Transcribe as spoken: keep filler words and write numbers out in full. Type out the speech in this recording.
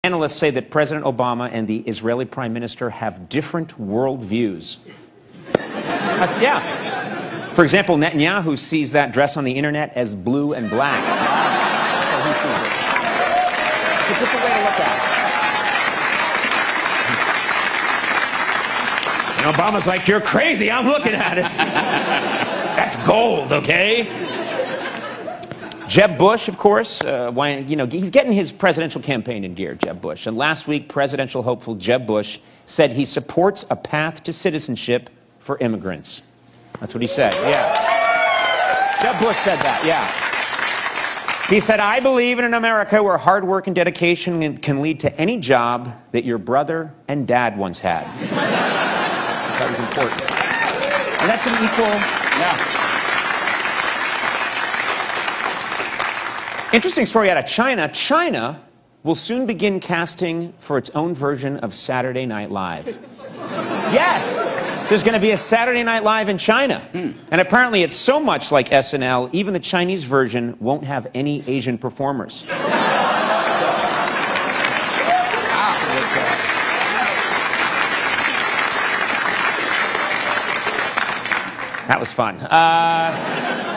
Analysts say that President Obama and the Israeli Prime Minister have different worldviews. That's, yeah. For example, Netanyahu sees that dress on the internet as blue and black. It's a different way to look at it. And Obama's like, "You're crazy, I'm looking at it." That's gold, okay? Jeb Bush, of course, uh, why, you know, he's getting his presidential campaign in gear, Jeb Bush. And last week, presidential hopeful Jeb Bush said he supports a path to citizenship for immigrants. That's what he said, yeah. Jeb Bush said that, yeah. He said, "I believe in an America where hard work and dedication can lead to any job that your brother and dad once had." That was important. And that's an equal, yeah. Interesting story out of China. China will soon begin casting for its own version of Saturday Night Live. Yes! There's going to be a Saturday Night Live in China. Hmm. And apparently it's so much like S N L, even the Chinese version won't have any Asian performers. That was fun. Uh...